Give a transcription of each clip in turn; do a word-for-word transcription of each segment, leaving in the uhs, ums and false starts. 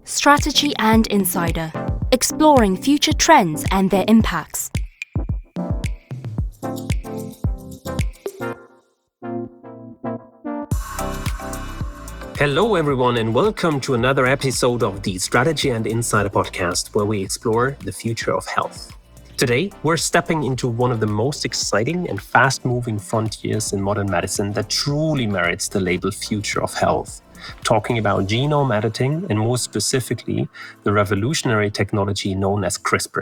Strategy and Insider, exploring future trends and their impacts. Hello, everyone, and welcome to another episode of the Strategy and Insider podcast, where we explore the future of health. Today, we're stepping into one of the most exciting and fast-moving frontiers in modern medicine that truly merits the label future of health, talking about genome editing and more specifically, the revolutionary technology known as CRISPR.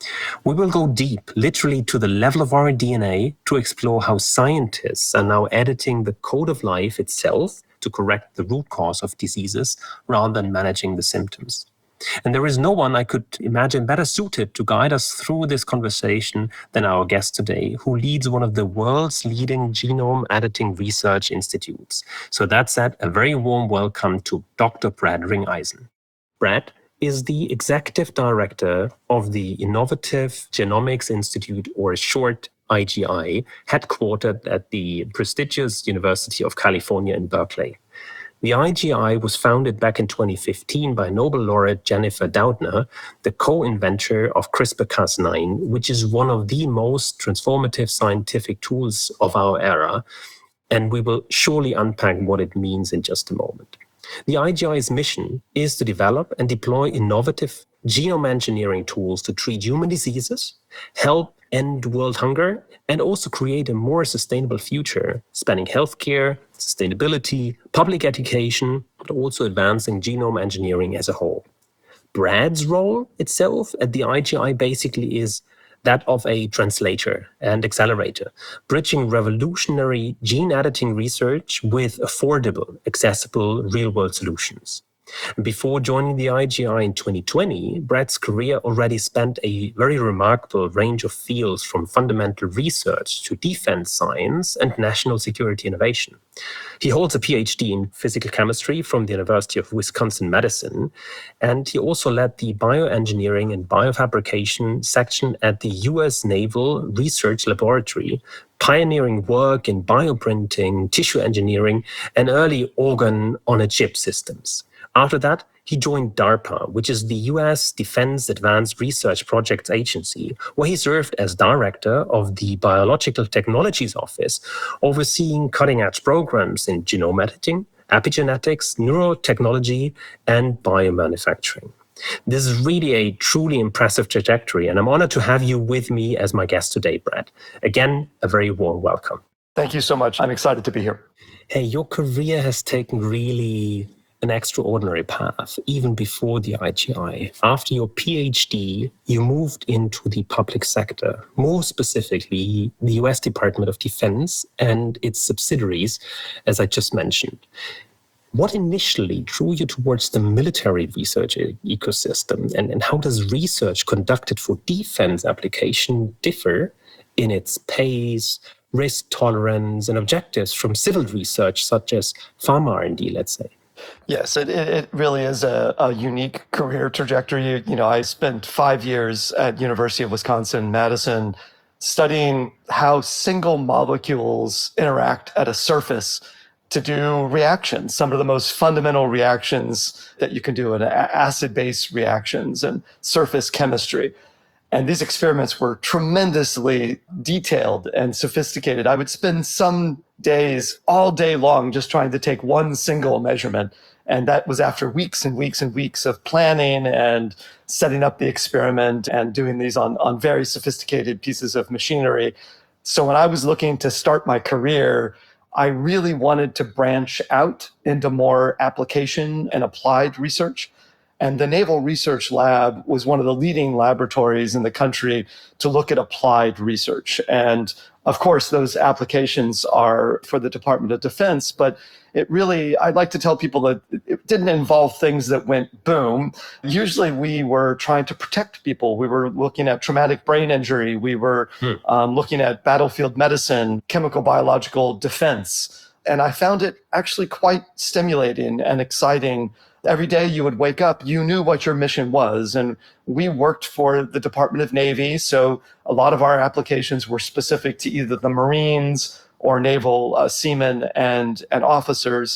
We will go deep, literally to the level of our D N A, to explore how scientists are now editing the code of life itself to correct the root cause of diseases rather than managing the symptoms. And there is no one I could imagine better suited to guide us through this conversation than our guest today, who leads one of the world's leading genome editing research institutes. So that said, a very warm welcome to Doctor Brad Ringeisen. Brad is the executive director of the Innovative Genomics Institute, or short I G I, headquartered at the prestigious University of California in Berkeley. The I G I was founded back in twenty fifteen by Nobel laureate Jennifer Doudna, the co-inventor of CRISPR Cas nine, which is one of the most transformative scientific tools of our era, and we will surely unpack what it means in just a moment. The I G I's mission is to develop and deploy innovative genome engineering tools to treat human diseases, help end world hunger, and also create a more sustainable future, spanning healthcare, sustainability, public education, but also advancing genome engineering as a whole. Brad's role itself at the I G I basically is that of a translator and accelerator, bridging revolutionary gene editing research with affordable, accessible, real-world solutions. Before joining the I G I in twenty twenty, Brad's career already spanned a very remarkable range of fields, from fundamental research to defense science and national security innovation. He holds a P H D in physical chemistry from the University of Wisconsin-Madison, and he also led the bioengineering and biofabrication section at the U S Naval Research Laboratory, pioneering work in bioprinting, tissue engineering, and early organ-on-a-chip systems. After that, he joined DARPA, which is the U S Defense Advanced Research Projects Agency, where he served as director of the Biological Technologies Office, overseeing cutting-edge programs in genome editing, epigenetics, neurotechnology, and biomanufacturing. This is really a truly impressive trajectory, and I'm honored to have you with me as my guest today, Brad. Again, a very warm welcome. Thank you so much. I'm excited to be here. Hey, your career has taken really an extraordinary path, even before the I G I. After your P H D, you moved into the public sector, more specifically the U S Department of Defense and its subsidiaries, as I just mentioned. What initially drew you towards the military research e- ecosystem, and, and how does research conducted for defense application differ in its pace, risk tolerance, and objectives from civil research such as pharma R and D, let's say? Yes, it, it really is a, a unique career trajectory. You know, I spent five years at University of Wisconsin-Madison studying how single molecules interact at a surface to do reactions, some of the most fundamental reactions that you can do in acid-base reactions and surface chemistry. And these experiments were tremendously detailed and sophisticated. I would spend some days, all day long, just trying to take one single measurement. And that was after weeks and weeks and weeks of planning and setting up the experiment and doing these on, on very sophisticated pieces of machinery. So when I was looking to start my career, I really wanted to branch out into more application and applied research. And the Naval Research Lab was one of the leading laboratories in the country to look at applied research. And of course, those applications are for the Department of Defense, but it really, I'd like to tell people that it didn't involve things that went boom. Usually we were trying to protect people. We were looking at traumatic brain injury. We were hmm. um, looking at battlefield medicine, chemical biological defense. And I found it actually quite stimulating and exciting. Every day you would wake up, you knew what your mission was. And we worked for the Department of Navy. So a lot of our applications were specific to either the Marines or naval uh, seamen and, and officers.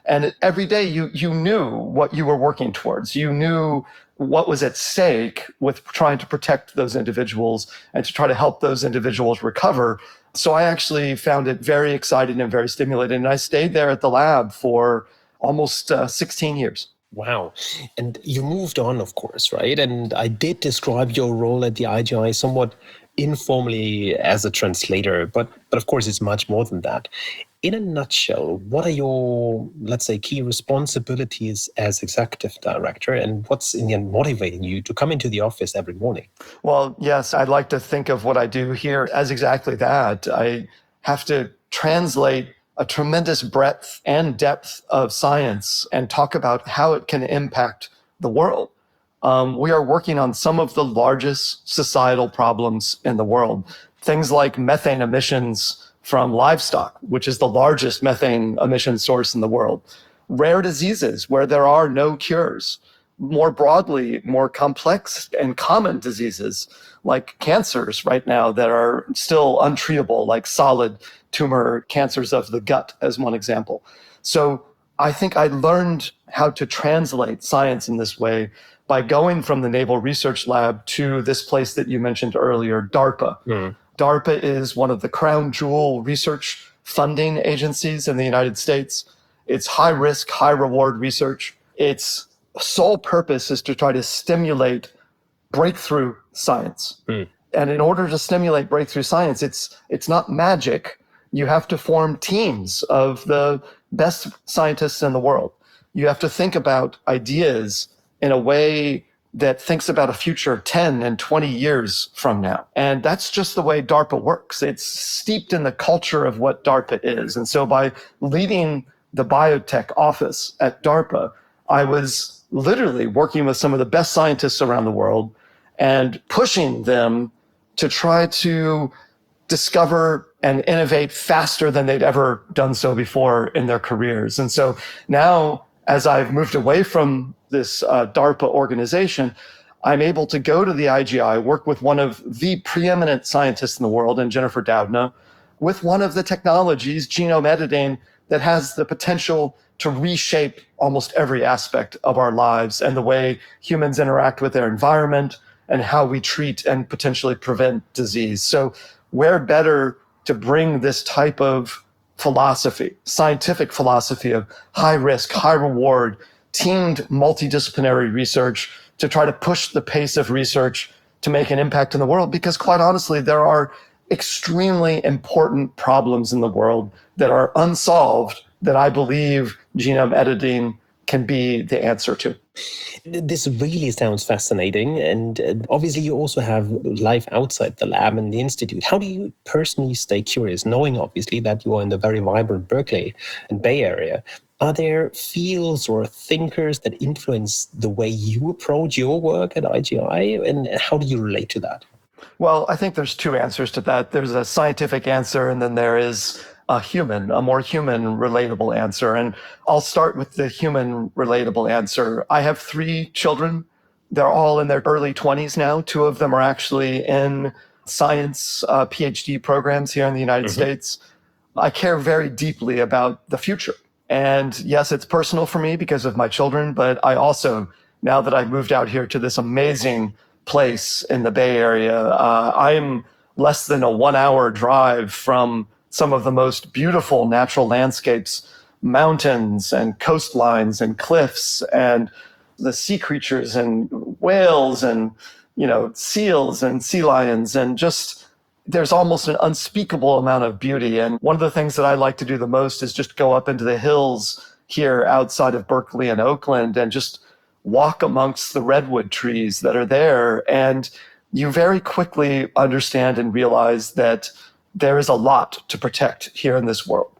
And every day you you knew what you were working towards. You knew what was at stake with trying to protect those individuals and to try to help those individuals recover. So I actually found it very exciting and very stimulating. And I stayed there at the lab for almost uh, sixteen years. Wow. And you moved on, of course, right? And I did describe your role at the I G I somewhat informally as a translator, but but of course it's much more than that. In a nutshell, what are your, let's say, key responsibilities as executive director, and what's in the end motivating you to come into the office every morning? Well, yes, I'd like to think of what I do here as exactly that. I have to translate a tremendous breadth and depth of science and talk about how it can impact the world. Um, we are working on some of the largest societal problems in the world. Things like methane emissions from livestock, which is the largest methane emission source in the world. Rare diseases where there are no cures. More broadly, more complex and common diseases like cancers right now that are still untreatable, like solid tumor cancers of the gut, as one example. So I think I learned how to translate science in this way by going from the Naval Research Lab to this place that you mentioned earlier, DARPA. Mm. DARPA is one of the crown jewel research funding agencies in the United States. It's high risk, high reward research. Its sole purpose is to try to stimulate breakthrough science. Mm. And in order to stimulate breakthrough science, it's it's not magic. You have to form teams of the best scientists in the world. You have to think about ideas in a way that thinks about a future ten and twenty years from now. And that's just the way DARPA works. It's steeped in the culture of what DARPA is. And so by leading the biotech office at DARPA, I was literally working with some of the best scientists around the world and pushing them to try to discover and innovate faster than they'd ever done so before in their careers. And so now, as I've moved away from this uh, DARPA organization, I'm able to go to the I G I, work with one of the preeminent scientists in the world, and Jennifer Doudna, with one of the technologies, genome editing, that has the potential to reshape almost every aspect of our lives and the way humans interact with their environment and how we treat and potentially prevent disease. So where better to bring this type of philosophy, scientific philosophy of high risk, high reward, teamed multidisciplinary research to try to push the pace of research to make an impact in the world. Because quite honestly, there are extremely important problems in the world that are unsolved that I believe genome editing can be the answer to. This really sounds fascinating. And obviously you also have life outside the lab and the institute. How do you personally stay curious, knowing obviously that you are in the very vibrant Berkeley and Bay Area? Are there fields or thinkers that influence the way you approach your work at I G I? And how do you relate to that? Well, I think there's two answers to that. There's a scientific answer, and then there is a human, a more human, relatable answer. And I'll start with the human, relatable answer. I have three children. They're all in their early twenties now. Two of them are actually in science uh, PhD programs here in the United mm-hmm. States. I care very deeply about the future. And yes, it's personal for me because of my children, but I also, now that I've moved out here to this amazing place in the Bay Area, uh, I am less than a one hour drive from some of the most beautiful natural landscapes, mountains and coastlines and cliffs and the sea creatures and whales and, you know, seals and sea lions, and just there's almost an unspeakable amount of beauty. And one of the things that I like to do the most is just go up into the hills here outside of Berkeley and Oakland and just walk amongst the redwood trees that are there. And you very quickly understand and realize that there is a lot to protect here in this world.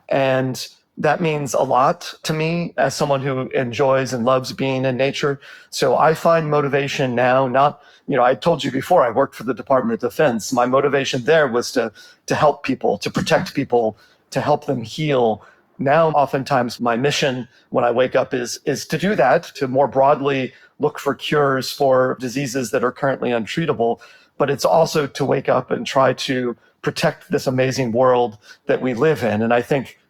And that means a lot to me as someone who enjoys and loves being in nature. So I find motivation now, not, you know, I told you before, I worked for the Department of Defense. My motivation there was to, to help people, to protect people, to help them heal. Now, oftentimes my mission when I wake up is, is to do that, to more broadly look for cures for diseases that are currently untreatable. But it's also to wake up and try to protect this amazing world that we live in. And I think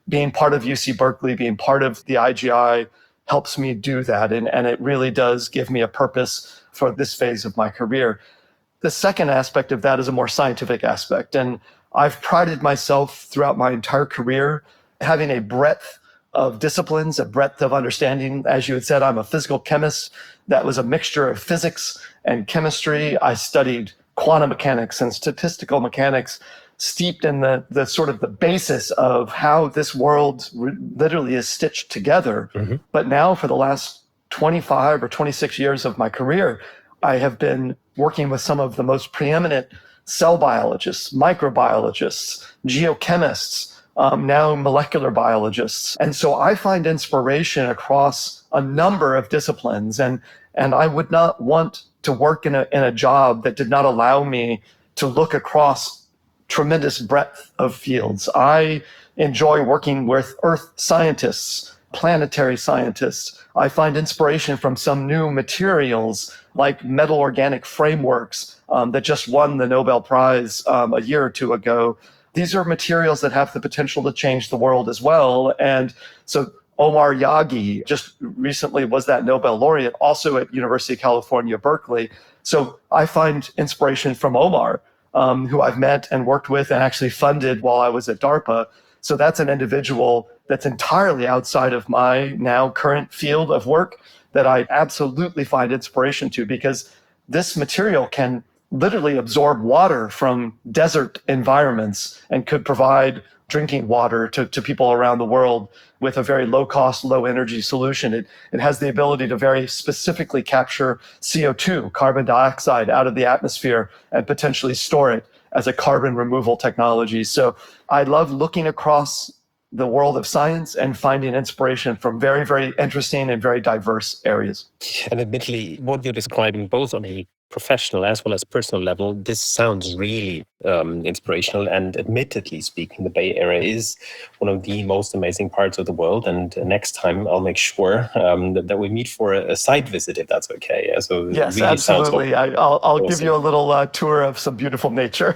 being part of U C Berkeley, being part of the I G I helps me do that. And, and it really does give me a purpose for this phase of my career. The second aspect of that is a more scientific aspect. And I've prided myself throughout my entire career having a breadth of disciplines, a breadth of understanding. As you had said, I'm a physical chemist. That was a mixture of physics and chemistry. I studied quantum mechanics and statistical mechanics, steeped in the, the sort of the basis of how this world re- literally is stitched together. Mm-hmm. But now for the last twenty-five or twenty-six years of my career, I have been working with some of the most preeminent cell biologists, microbiologists, geochemists, um, now molecular biologists. And so I find inspiration across a number of disciplines. And, and I would not want to work in a, in a job that did not allow me to look across tremendous breadth of fields. I enjoy working with earth scientists, planetary scientists. I find inspiration from some new materials like metal organic frameworks um, that just won the Nobel Prize um, a year or two ago. These are materials that have the potential to change the world as well. And so Omar Yaghi just recently was that Nobel laureate, also at University of California, Berkeley. So I find inspiration from Omar, um, who I've met and worked with and actually funded while I was at DARPA. So that's an individual that's entirely outside of my now current field of work that I absolutely find inspiration to, because this material can literally absorb water from desert environments and could provide drinking water to, to people around the world with a very low cost, low energy solution. It, it has the ability to very specifically capture C O two, carbon dioxide, out of the atmosphere and potentially store it as a carbon removal technology. So I love looking across the world of science and finding inspiration from very, very interesting and very diverse areas. And admittedly, what you're describing, both on a professional as well as personal level, this sounds really um, inspirational. And admittedly speaking, the Bay Area is one of the most amazing parts of the world. And next time I'll make sure um, that, that we meet for a, a site visit, if that's okay. Yeah, so yes, really absolutely. I, I'll, I'll awesome. give you a little uh, tour of some beautiful nature.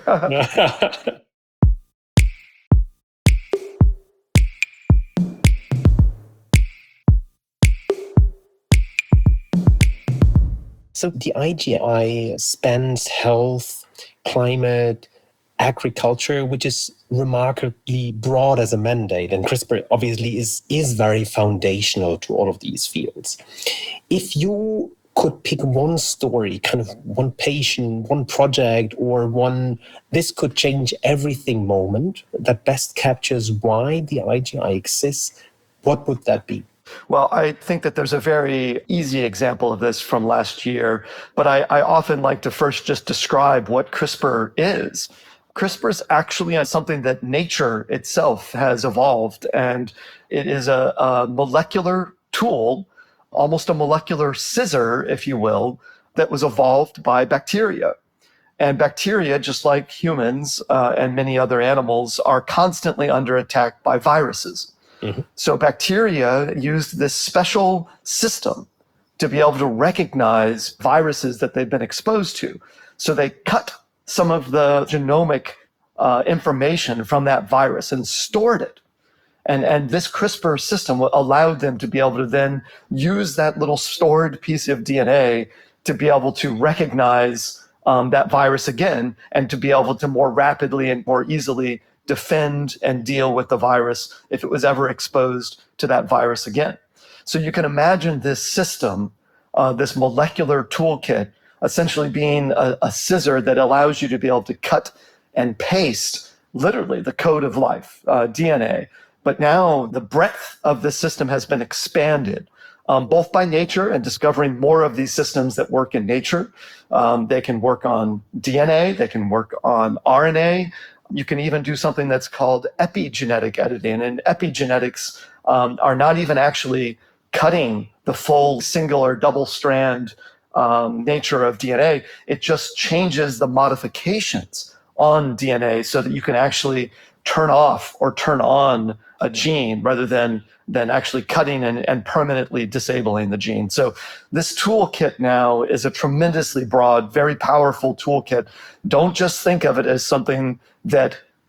So the I G I spans health, climate, agriculture, which is remarkably broad as a mandate. And CRISPR obviously is, is very foundational to all of these fields. If you could pick one story, kind of one patient, one project, or one this could change everything moment that best captures why the I G I exists, what would that be? Well, I think that there's a very easy example of this from last year, but I, I often like to first just describe what CRISPR is. CRISPR is actually something that nature itself has evolved, and it is a, a molecular tool, almost a molecular scissor, if you will, that was evolved by bacteria. And bacteria, just like humans uh, and many other animals, are constantly under attack by viruses. Mm-hmm. So bacteria used this special system to be able to recognize viruses that they've been exposed to. So they cut some of the genomic uh, information from that virus and stored it. And, and this CRISPR system allowed them to be able to then use that little stored piece of D N A to be able to recognize um, that virus again and to be able to more rapidly and more easily defend and deal with the virus if it was ever exposed to that virus again. So you can imagine this system, uh, this molecular toolkit, essentially being a, a scissor that allows you to be able to cut and paste literally the code of life, uh, D N A. But now the breadth of this system has been expanded, um, both by nature and discovering more of these systems that work in nature. Um, they can work on D N A, they can work on R N A. You can even do something that's called epigenetic editing. And epigenetics um, are not even actually cutting the full single or double strand um, nature of D N A. It just changes the modifications on D N A so that you can actually turn off or turn on a gene rather than, than actually cutting and, and permanently disabling the gene. So this toolkit now is a tremendously broad, very powerful toolkit. Don't just think of it as something that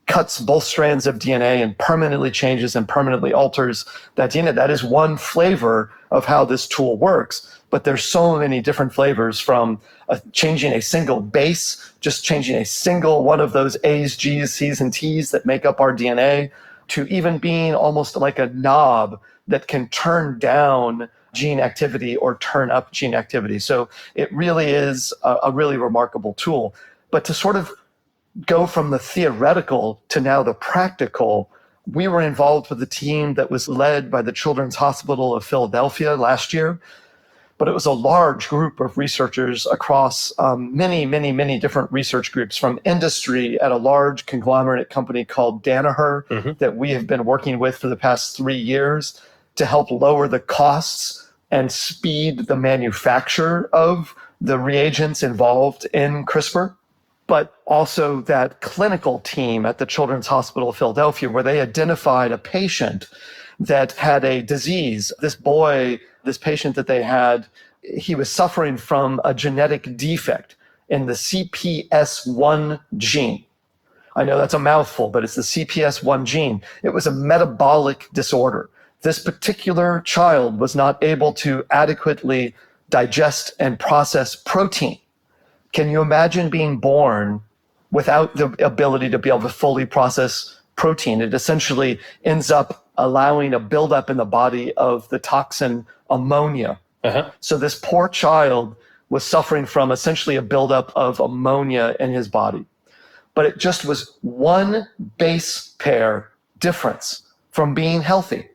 cuts both strands of D N A and permanently changes and permanently alters that D N A. That is one flavor of how this tool works. But there's so many different flavors, from uh, changing a single base, just changing a single one of those A's, G's, C's, and T's that make up our D N A, to even being almost like a knob that can turn down gene activity or turn up gene activity. So it really is a, a really remarkable tool. But to sort of go from the theoretical to now the practical, we were involved with a team that was led by the Children's Hospital of Philadelphia last year. But it was a large group of researchers across um, many, many, many different research groups, from industry at a large conglomerate company called Danaher mm-hmm. that we have been working with for the past three years to help lower the costs and speed the manufacture of the reagents involved in CRISPR. But also that clinical team at the Children's Hospital of Philadelphia, where they identified a patient that had a disease. This boy, this patient that they had, he was suffering from a genetic defect in the C P S one gene. I know that's a mouthful, but it's the C P S one gene. It was a metabolic disorder. This particular child was not able to adequately digest and process protein. Can you imagine being born without the ability to be able to fully process protein? It essentially ends up allowing a buildup in the body of the toxin ammonia. Uh-huh. So this poor child was suffering from essentially a buildup of ammonia in his body. But it just was one base pair difference from being healthy.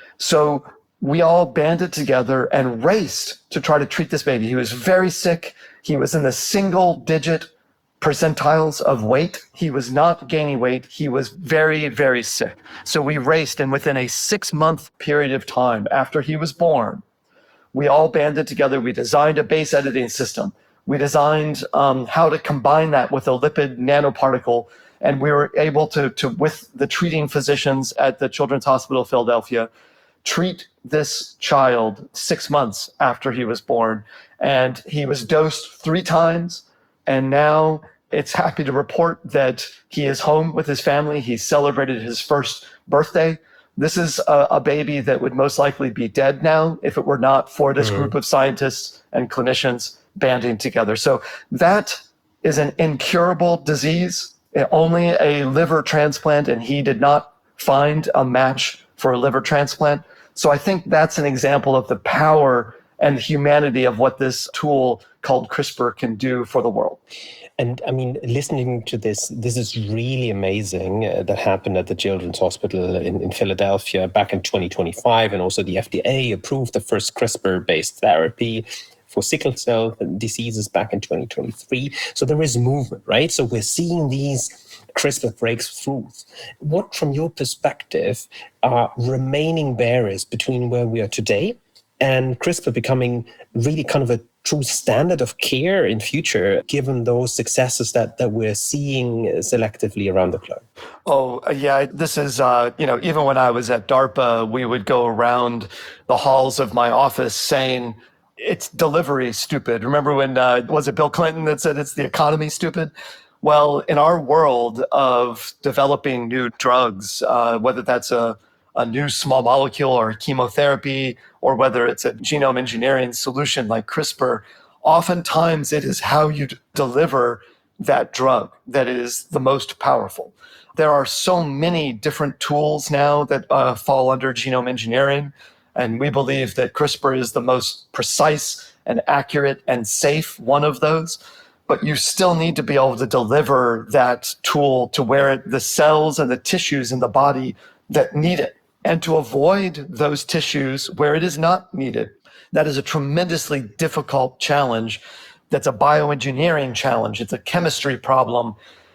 So we all banded together and raced to try to treat this baby. He was very sick. He was in the single digit percentiles of weight. He was not gaining weight. He was very, very sick. So we raced, and within a six month period of time after he was born, we all banded together. We designed a base editing system. We designed um, how to combine that with a lipid nanoparticle. And we were able to, to, with the treating physicians at the Children's Hospital of Philadelphia, treat this child six months after he was born. And he was dosed three times. And now it's happy to report that he is home with his family. He celebrated his first birthday. This is a, a baby that would most likely be dead now if it were not for this mm-hmm. group of scientists and clinicians banding together. So that is an incurable disease, only a liver transplant, and he did not find a match for a liver transplant. So I think that's an example of the power and humanity of what this tool called CRISPR can do for the world. And I mean, listening to this, this is really amazing uh, that happened at the Children's Hospital in, in Philadelphia back in twenty twenty-five. And also the F D A approved the first CRISPR-based therapy for sickle cell diseases back in twenty twenty-three. So there is movement, right? So we're seeing these CRISPR breakthroughs. What, from your perspective, are remaining barriers between where we are today and CRISPR becoming really kind of a true standard of care in future, given those successes that, that we're seeing selectively around the globe? Oh, yeah, this is, uh, you know, even when I was at DARPA, we would go around the halls of my office saying, it's delivery stupid. Remember when, uh, was it Bill Clinton that said it's the economy stupid? Well, in our world of developing new drugs, uh, whether that's a a new small molecule or chemotherapy, or whether it's a genome engineering solution like CRISPR, oftentimes it is how you d- deliver that drug that is the most powerful. There are so many different tools now that uh, fall under genome engineering, and we believe that CRISPR is the most precise and accurate and safe one of those. But you still need to be able to deliver that tool to where it, the cells and the tissues in the body that need it, and to avoid those tissues where it is not needed. That is a tremendously difficult challenge. That's a bioengineering challenge. It's a chemistry problem.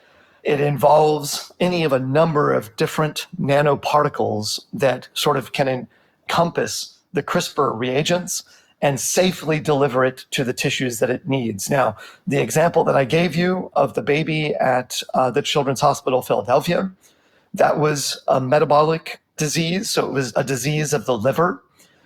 It involves any of a number of different nanoparticles that sort of can encompass the CRISPR reagents and safely deliver it to the tissues that it needs. Now, the example that I gave you of the baby at uh, the Children's Hospital of Philadelphia, that was a metabolic disease. So it was a disease of the liver.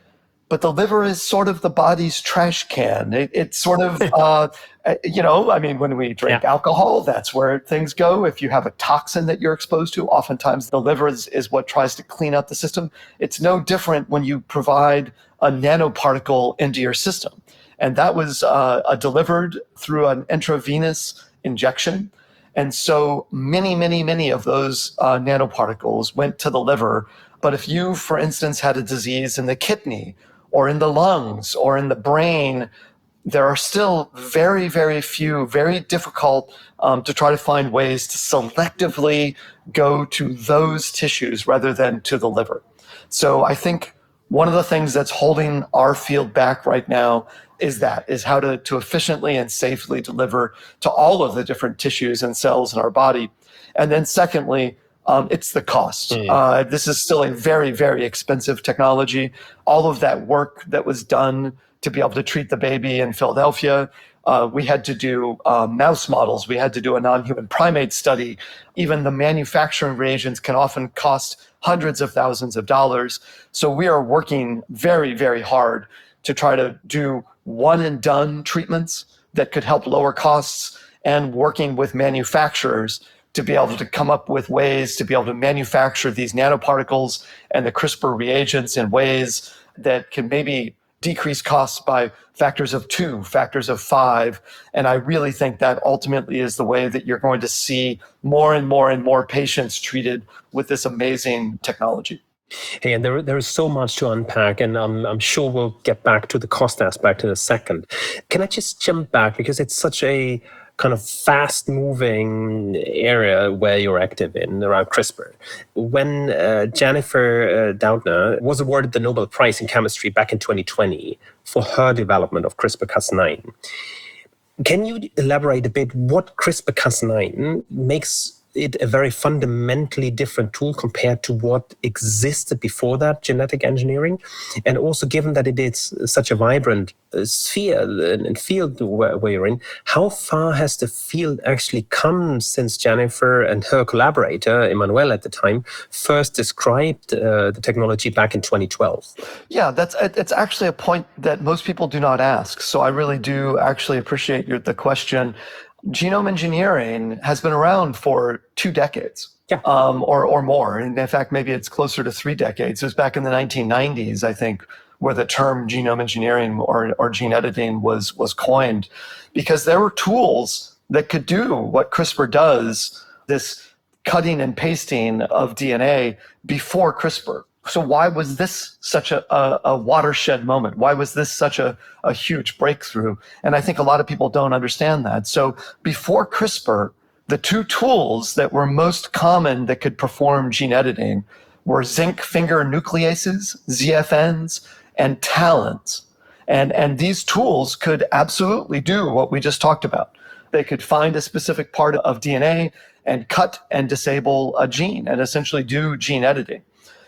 but the liver is sort of the body's trash can. It, it's sort of, uh, you know, I mean, when we drink Yeah. alcohol, that's where things go. If you have a toxin that you're exposed to, oftentimes the liver is, is what tries to clean up the system. It's no different when you provide a nanoparticle into your system. And that was uh, uh, delivered through an intravenous injection. And so many, many, many of those uh, nanoparticles went to the liver. But if you, for instance, had a disease in the kidney or in the lungs or in the brain, there are still very, very few, very difficult um, to try to find ways to selectively go to those tissues rather than to the liver. So I think one of the things that's holding our field back right now is that, is how to, to efficiently and safely deliver to all of the different tissues and cells in our body. And then secondly, um, it's the cost. Mm. Uh, this is still a very, very expensive technology. All of that work that was done to be able to treat the baby in Philadelphia, uh, we had to do uh, mouse models. We had to do a non-human primate study. Even the manufacturing reagents can often cost hundreds of thousands of dollars. So we are working very, very hard to try to do one and done treatments that could help lower costs, and working with manufacturers to be able to come up with ways to be able to manufacture these nanoparticles and the CRISPR reagents in ways that can maybe decrease costs by factors of two, factors of five. And I really think that ultimately is the way that you're going to see more and more and more patients treated with this amazing technology. Hey, and there, there is so much to unpack, and I'm, I'm sure we'll get back to the cost aspect in a second. Can I just jump back, because it's such a kind of fast-moving area where you're active in around CRISPR. When uh, Jennifer uh, Doudna was awarded the Nobel Prize in Chemistry back in twenty twenty for her development of CRISPR Cas nine, can you elaborate a bit what CRISPR Cas nine makes it a very fundamentally different tool compared to what existed before that, genetic engineering? And also, given that it is such a vibrant uh, sphere and field where, where you're in, how far has the field actually come since Jennifer and her collaborator, Emmanuel at the time, first described uh, the technology back in twenty twelve? Yeah, that's it's actually a point that most people do not ask. So I really do actually appreciate your, the question. Genome engineering has been around for two decades, yeah. um, or or more. And in fact, maybe it's closer to three decades. It was back in the nineteen nineties, I think, where the term genome engineering or, or gene editing was was coined, because there were tools that could do what CRISPR does, this cutting and pasting of D N A, before CRISPR. So why was this such a, a, a watershed moment? Why was this such a, a huge breakthrough? And I think a lot of people don't understand that. So before CRISPR, the two tools that were most common that could perform gene editing were zinc finger nucleases, Z F Ns, and TALENs. And, and these tools could absolutely do what we just talked about. They could find a specific part of D N A and cut and disable a gene and essentially do gene editing.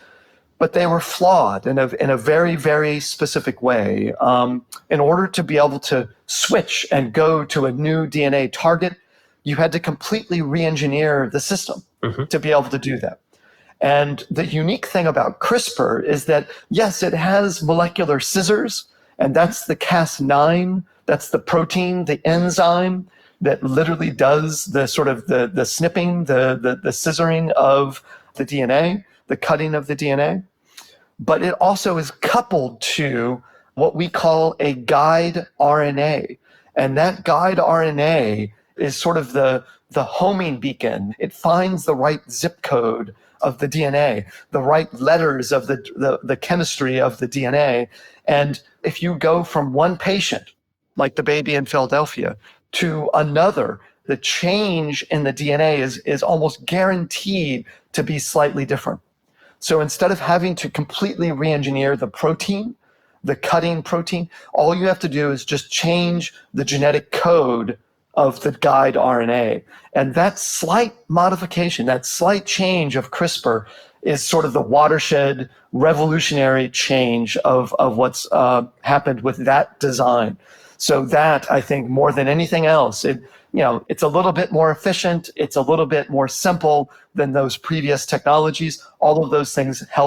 But they were flawed in a, in a very, very specific way. Um, in order to be able to switch and go to a new D N A target, you had to completely re-engineer the system mm-hmm. to be able to do that. And the unique thing about CRISPR is that, yes, it has molecular scissors, and that's the Cas nine, that's the protein, the enzyme that literally does the sort of the, the snipping, the, the, the scissoring of the D N A, the cutting of the D N A. But it also is coupled to what we call a guide R N A. And that guide R N A is sort of the, the homing beacon. It finds the right zip code of the D N A, the right letters of the, the, the chemistry of the D N A. And if you go from one patient, like the baby in Philadelphia, to another, the change in the D N A is, is almost guaranteed to be slightly different. So instead of having to completely re-engineer the protein, the cutting protein, all you have to do is just change the genetic code of the guide R N A. And that slight modification, that slight change of CRISPR is sort of the watershed, revolutionary change of, of what's uh, happened with that design. So that, I think, more than anything else, it, you know, it's a little bit more efficient. It's a little bit more simple than those previous technologies. All of those things help.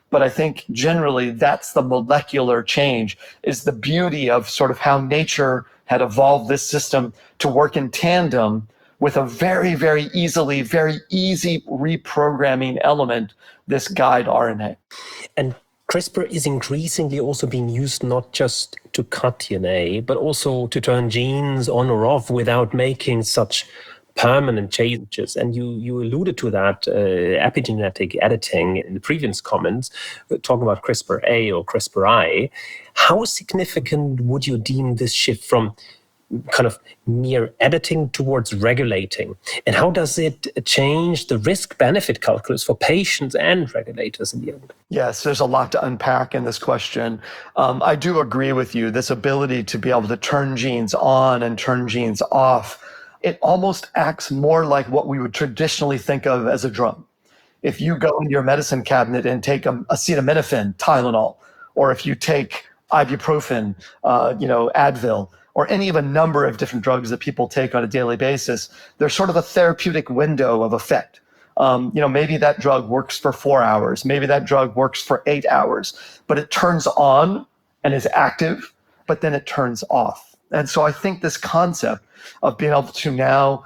But I think generally that's the molecular change, is the beauty of sort of how nature had evolved this system to work in tandem with a very, very easily, very easy reprogramming element, this guide R N A. And CRISPR is increasingly also being used not just to cut D N A, but also to turn genes on or off without making such permanent changes. And you you alluded to that, uh, epigenetic editing in the previous comments, uh, talking about CRISPR-A or CRISPR-I. How significant would you deem this shift from kind of mere editing towards regulating? And how does it change the risk-benefit calculus for patients and regulators in the end? Yes, there's a lot to unpack in this question. Um, I do agree with you. This ability to be able to turn genes on and turn genes off, it almost acts more like what we would traditionally think of as a drug. If you go in your medicine cabinet and take um, acetaminophen, Tylenol, or if you take ibuprofen, uh, you know, Advil, or any of a number of different drugs that people take on a daily basis, there's sort of a therapeutic window of effect. Um, you know, maybe that drug works for four hours, maybe that drug works for eight hours, but it turns on and is active, but then it turns off. And so I think this concept of being able to now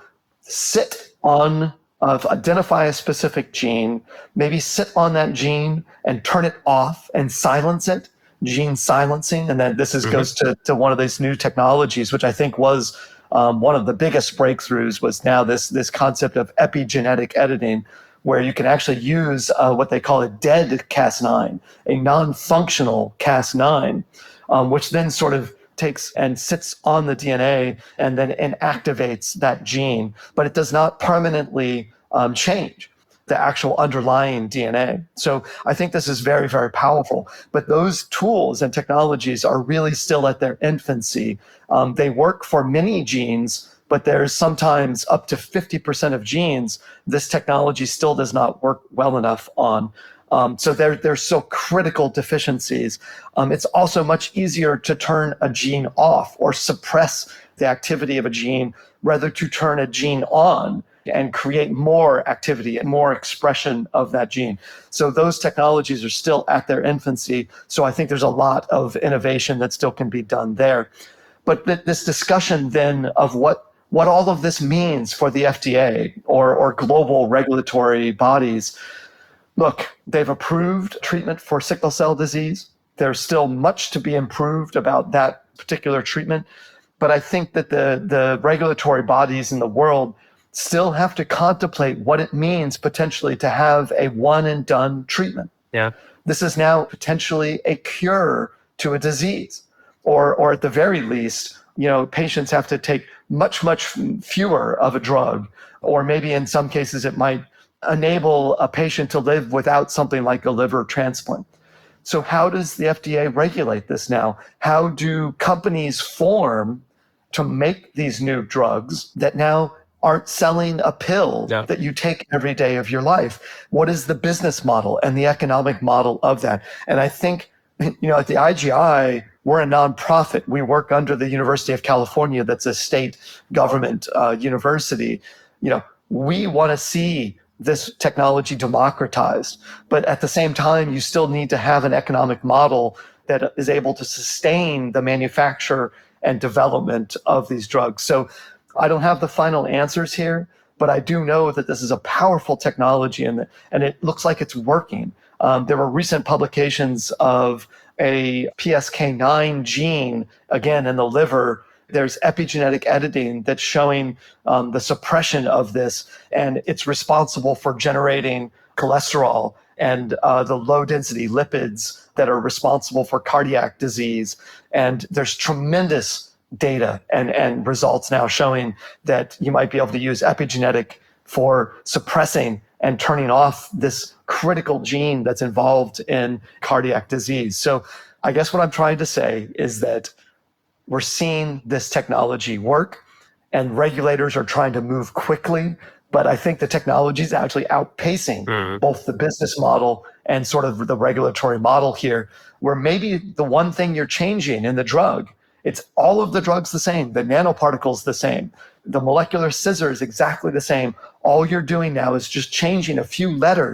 sit on, of identify a specific gene, maybe sit on that gene and turn it off and silence it, gene silencing, and then this is, mm-hmm. goes to, to one of these new technologies, which I think was um, one of the biggest breakthroughs, was now this this concept of epigenetic editing, where you can actually use uh, what they call a dead Cas nine, a non-functional Cas nine, um, which then sort of takes and sits on the D N A and then inactivates that gene, but it does not permanently um, change the actual underlying D N A. So I think this is very, very powerful. But those tools and technologies are really still at their infancy. Um, they work for many genes, but there's sometimes up to fifty percent of genes this technology still does not work well enough on. Um, so there, there's so critical deficiencies. Um, it's also much easier to turn a gene off or suppress the activity of a gene rather to turn a gene on and create more activity and more expression of that gene. So those technologies are still at their infancy. So I think there's a lot of innovation that still can be done there. But th- this discussion then of what, what all of this means for the F D A or, or global regulatory bodies. Look, they've approved treatment for sickle cell disease. There's still much to be improved about that particular treatment. But I think that the, the regulatory bodies in the world still have to contemplate what it means potentially to have a one and done treatment. Yeah. This is now potentially a cure to a disease, or, or at the very least, you know, patients have to take much, much fewer of a drug, or maybe in some cases it might enable a patient to live without something like a liver transplant. So how does the F D A regulate this now? How do companies form to make these new drugs that now aren't selling a pill yeah. that you take every day of your life? What is the business model and the economic model of that? And I think, you know, at the I G I, we're a nonprofit. We work under the University of California, that's a state government uh, university. You know, we want to see this technology democratized, but at the same time, you still need to have an economic model that is able to sustain the manufacture and development of these drugs. So I don't have the final answers here, but I do know that this is a powerful technology, and, and it looks like it's working. Um, there were recent publications of a P S K nine gene, again, in the liver. There's epigenetic editing that's showing um, the suppression of this, and it's responsible for generating cholesterol and uh, the low-density lipids that are responsible for cardiac disease. And there's tremendous data and, and results now showing that you might be able to use epigenetic for suppressing and turning off this critical gene that's involved in cardiac disease. So I guess what I'm trying to say is that we're seeing this technology work, and regulators are trying to move quickly. But I think the technology is actually outpacing mm-hmm. both the business model and sort of the regulatory model here, where maybe the one thing you're changing in the drug, it's all of the drugs the same, the nanoparticles the same, the molecular scissors exactly the same. All you're doing now is just changing a few letters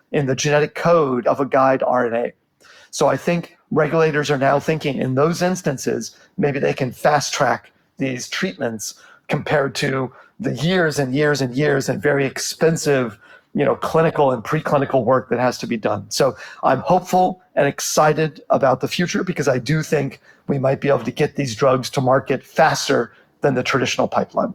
in the genetic code of a guide R N A. So I think regulators are now thinking in those instances, maybe they can fast track these treatments compared to the years and years and years and very expensive, you know, clinical and preclinical work that has to be done. So I'm hopeful and excited about the future because I do think we might be able to get these drugs to market faster than the traditional pipeline.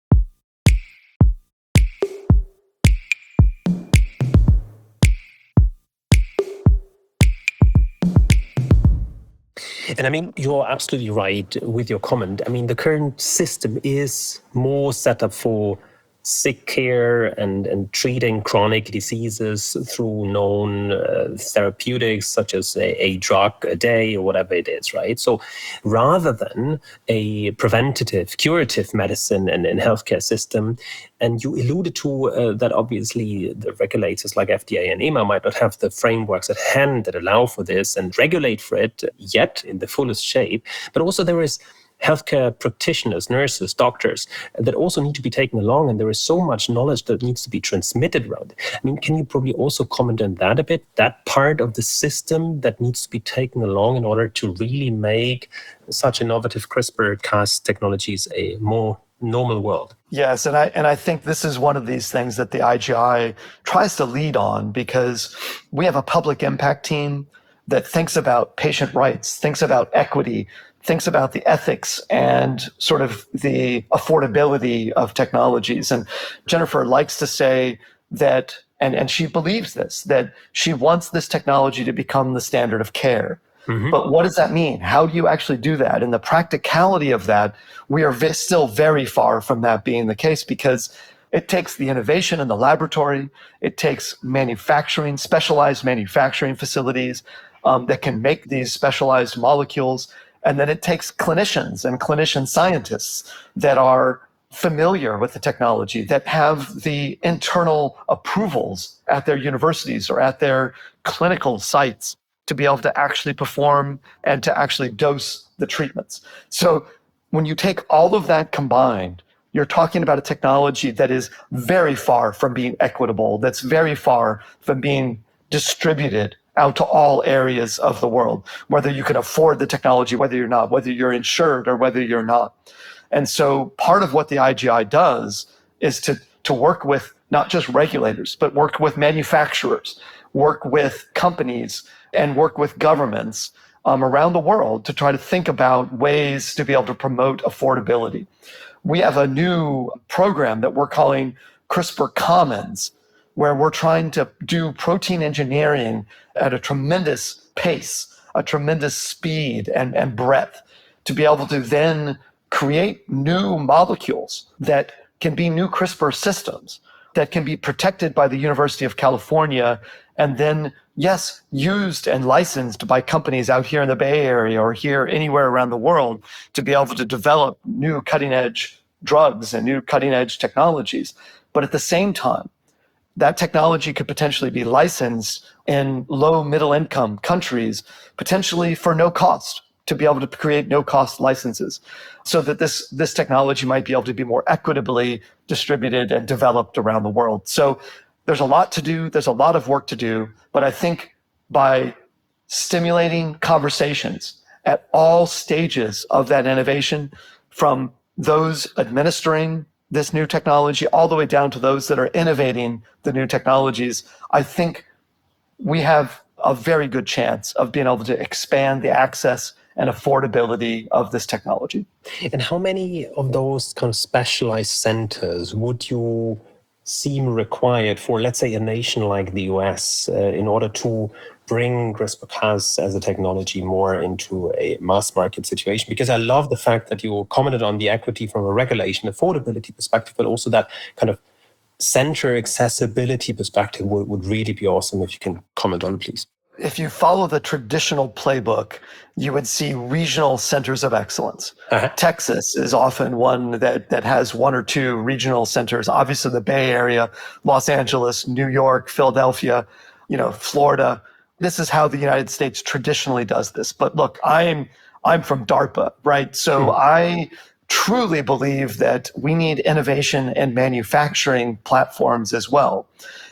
And I mean, you're absolutely right with your comment. I mean, the current system is more set up for sick care and, and treating chronic diseases through known uh, therapeutics, such as a, a drug a day or whatever it is, right? So rather than a preventative, curative medicine and, and healthcare system, and you alluded to uh, that obviously the regulators like F D A and E M A might not have the frameworks at hand that allow for this and regulate for it yet in the fullest shape, but also there is healthcare practitioners, nurses, doctors that also need to be taken along. And there is so much knowledge that needs to be transmitted around it. I mean, can you probably also comment on that a bit? That part of the system that needs to be taken along in order to really make such innovative CRISPR Cas technologies a more normal world. Yes, and I and I think this is one of these things that the I G I tries to lead on because we have a public impact team that thinks about patient rights, thinks about equity, thinks about the ethics and sort of the affordability of technologies. And Jennifer likes to say that, and, and she believes this, that she wants this technology to become the standard of care. Mm-hmm. But what does that mean? How do you actually do that? And the practicality of that, we are v- still very far from that being the case because it takes the innovation in the laboratory, it takes manufacturing, specialized manufacturing facilities um, that can make these specialized molecules. And then it takes clinicians and clinician scientists that are familiar with the technology, that have the internal approvals at their universities or at their clinical sites to be able to actually perform and to actually dose the treatments. So when you take all of that combined, you're talking about a technology that is very far from being equitable, that's very far from being distributed out to all areas of the world, whether you can afford the technology, whether you're not, whether you're insured or whether you're not. And so part of what the I G I does is to, to work with not just regulators, but work with manufacturers, work with companies, and work with governments um, around the world to try to think about ways to be able to promote affordability. We have a new program that we're calling CRISPR Commons, where we're trying to do protein engineering at a tremendous pace, a tremendous speed and, and breadth, to be able to then create new molecules that can be new CRISPR systems that can be protected by the University of California and then, yes, used and licensed by companies out here in the Bay Area or here anywhere around the world to be able to develop new cutting-edge drugs and new cutting-edge technologies. But at the same time, that technology could potentially be licensed in low middle income countries, potentially for no cost, to be able to create no cost licenses so that this, this technology might be able to be more equitably distributed and developed around the world. So there's a lot to do. There's a lot of work to do. But I think by stimulating conversations at all stages of that innovation, from those administering this new technology all the way down to those that are innovating the new technologies, I think we have a very good chance of being able to expand the access and affordability of this technology. And how many of those kind of specialized centers would you seem required for, let's say, a nation like the U S uh, in order to bring CRISPR-Cas as a technology more into a mass market situation? Because I love the fact that you commented on the equity from a regulation, affordability perspective, but also that kind of center accessibility perspective would, would really be awesome if you can comment on it, please. If you follow the traditional playbook, you would see regional centers of excellence. Uh-huh. Texas is often one that, that has one or two regional centers. Obviously, the Bay Area, Los Angeles, New York, Philadelphia, you know, Florida. This is how the United States traditionally does this. But look, I'm I'm from DARPA, right? So hmm. I truly believe that we need innovation and manufacturing platforms as well.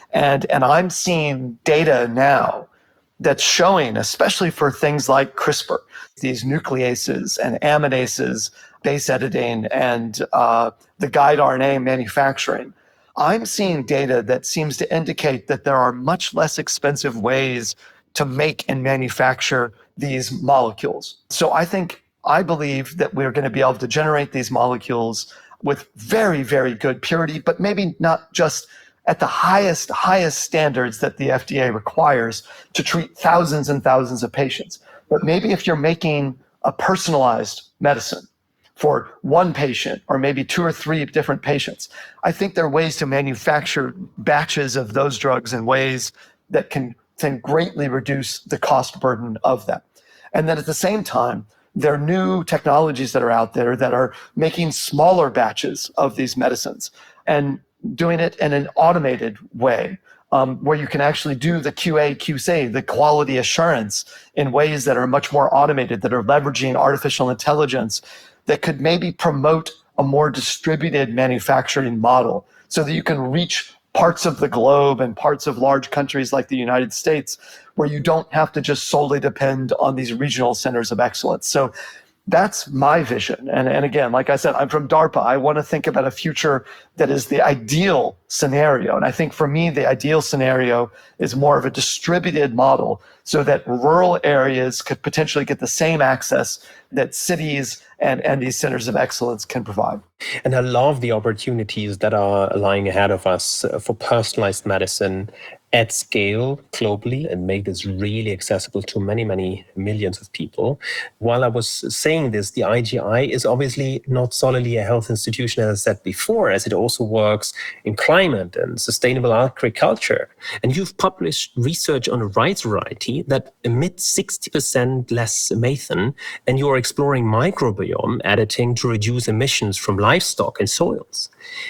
And, and I'm seeing data now that's showing, especially for things like CRISPR, these nucleases and aminases, base editing, and uh, the guide R N A manufacturing. I'm seeing data that seems to indicate that there are much less expensive ways to make and manufacture these molecules. So I think, I believe that we're going to be able to generate these molecules with very, very good purity, but maybe not just at the highest, highest standards that the F D A requires to treat thousands and thousands of patients. But maybe if you're making a personalized medicine for one patient or maybe two or three different patients, I think there are ways to manufacture batches of those drugs in ways that can, can greatly reduce the cost burden of that. And then at the same time, there are new technologies that are out there that are making smaller batches of these medicines and doing it in an automated way, um, where you can actually do the Q A, Q C, the quality assurance in ways that are much more automated, that are leveraging artificial intelligence, that could maybe promote a more distributed manufacturing model so that you can reach parts of the globe and parts of large countries like the United States where you don't have to just solely depend on these regional centers of excellence. So that's my vision. And, and again, like I said, I'm from DARPA. I want to think about a future that is the ideal scenario. And I think for me, the ideal scenario is more of a distributed model so that rural areas could potentially get the same access that cities and, and these centers of excellence can provide. And I love the opportunities that are lying ahead of us for personalized medicine at scale globally and make this really accessible to many, many millions of people. While I was saying this, the I G I is obviously not solely a health institution, as I said before, as it also works in climate and sustainable agriculture. And you've published research on a rice variety that emits sixty percent less methane, and you're exploring microbiome editing to reduce emissions from livestock and soils.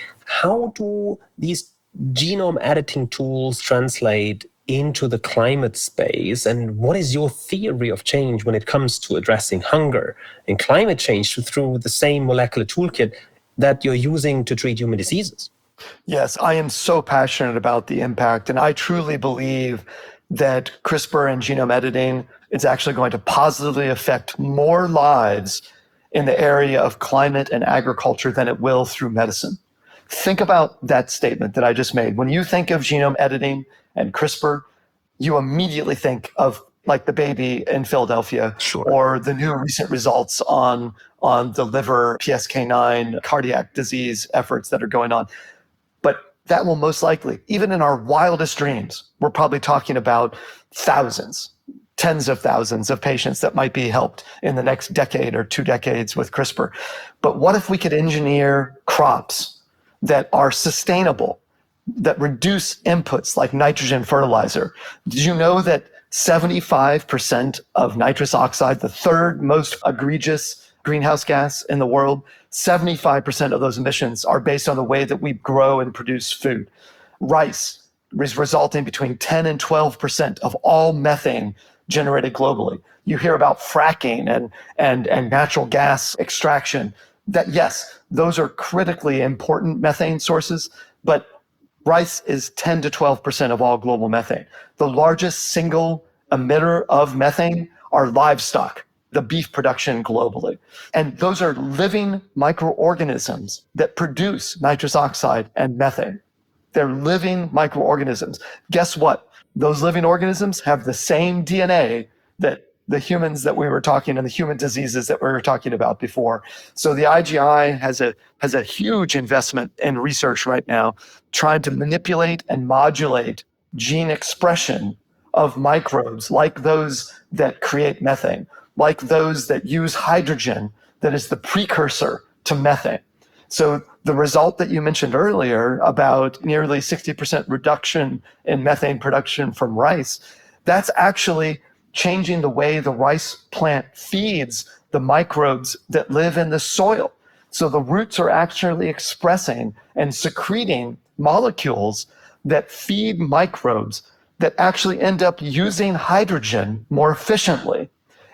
How do these genome editing tools translate into the climate space, and what is your theory of change when it comes to addressing hunger and climate change through the same molecular toolkit that you're using to treat human diseases? Yes, I am so passionate about the impact, and I truly believe that CRISPR and genome editing is actually going to positively affect more lives in the area of climate and agriculture than it will through medicine. Think about that statement that I just made. When you think of genome editing and CRISPR, you immediately think of like the baby in Philadelphia, sure, or the new recent results on, on the liver P S K nine cardiac disease efforts that are going on. But that will most likely, even in our wildest dreams, we're probably talking about thousands, tens of thousands of patients that might be helped in the next decade or two decades with CRISPR. But what if we could engineer crops that are sustainable, that reduce inputs like nitrogen fertilizer? Did you know that seventy-five percent of nitrous oxide, the third most egregious greenhouse gas in the world, seventy-five percent of those emissions are based on the way that we grow and produce food? Rice is resulting between ten and twelve percent of all methane generated globally. You hear about fracking and, and, and natural gas extraction. That, yes, those are critically important methane sources, but rice is ten to twelve percent of all global methane. The largest single emitter of methane are livestock, the beef production globally. And those are living microorganisms that produce nitrous oxide and methane. They're living microorganisms. Guess what? Those living organisms have the same D N A that the humans that we were talking and the human diseases that we were talking about before. So the I G I has a has a huge investment in research right now, trying to manipulate and modulate gene expression of microbes like those that create methane, like those that use hydrogen that is the precursor to methane. So the result that you mentioned earlier about nearly sixty percent reduction in methane production from rice, that's actually changing the way the rice plant feeds the microbes that live in the soil. So the roots are actually expressing and secreting molecules that feed microbes that actually end up using hydrogen more efficiently.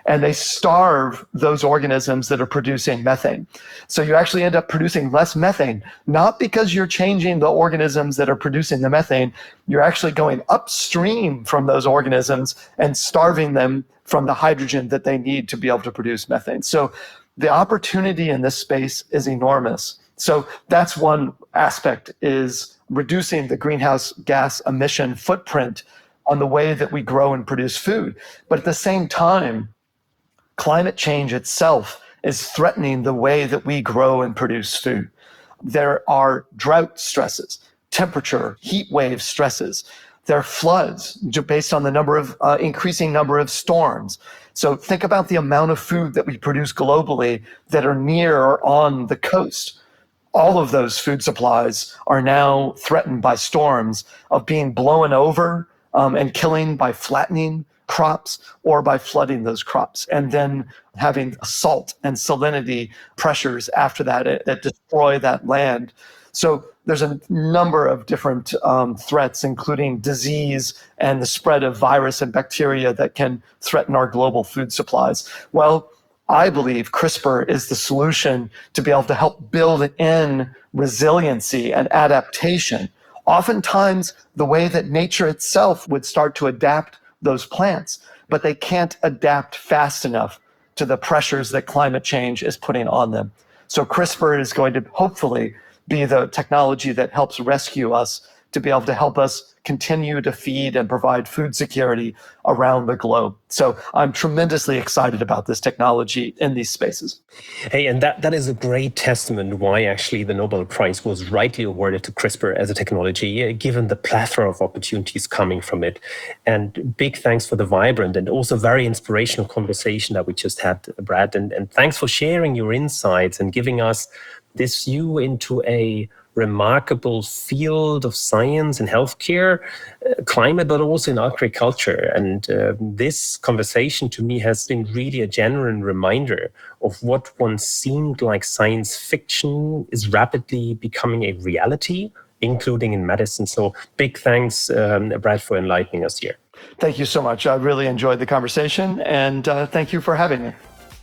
and they starve those organisms that are producing methane. So you actually end up producing less methane, not because you're changing the organisms that are producing the methane. You're actually going upstream from those organisms and starving them from the hydrogen that they need to be able to produce methane. So the opportunity in this space is enormous. So that's one aspect, is reducing the greenhouse gas emission footprint on the way that we grow and produce food. But at the same time, climate change itself is threatening the way that we grow and produce food. There are drought stresses, temperature, heat wave stresses. There are floods based on the number of uh, increasing number of storms. So think about the amount of food that we produce globally that are near or on the coast. All of those food supplies are now threatened by storms, of being blown over um, and killing by flattening crops or by flooding those crops, and then having salt and salinity pressures after that that destroy that land. So there's a number of different um, threats, including disease and the spread of virus and bacteria that can threaten our global food supplies. Well, I believe CRISPR is the solution to be able to help build in resiliency and adaptation. Oftentimes, the way that nature itself would start to adapt those plants, but they can't adapt fast enough to the pressures that climate change is putting on them. So CRISPR is going to hopefully be the technology that helps rescue us, to be able to help us continue to feed and provide food security around the globe. So I'm tremendously excited about this technology in these spaces. Hey, and that, that is a great testament why actually the Nobel Prize was rightly awarded to CRISPR as a technology, given the plethora of opportunities coming from it. And big thanks for the vibrant and also very inspirational conversation that we just had, Brad. And, and thanks for sharing your insights and giving us this view into a remarkable field of science and healthcare, uh, climate, but also in agriculture. And uh, this conversation to me has been really a genuine reminder of what once seemed like science fiction is rapidly becoming a reality, including in medicine. So big thanks, um, Brad, for enlightening us here. Thank you so much. I really enjoyed the conversation, and uh, thank you for having me.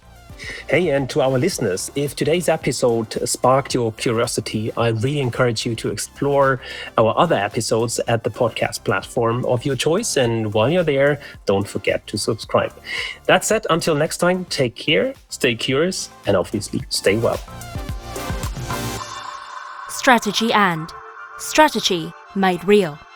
Hey, and to our listeners, if today's episode sparked your curiosity, I really encourage you to explore our other episodes at the podcast platform of your choice. And while you're there, don't forget to subscribe. That said, until next time, take care, stay curious, and obviously stay well. Strategy and Strategy Made Real.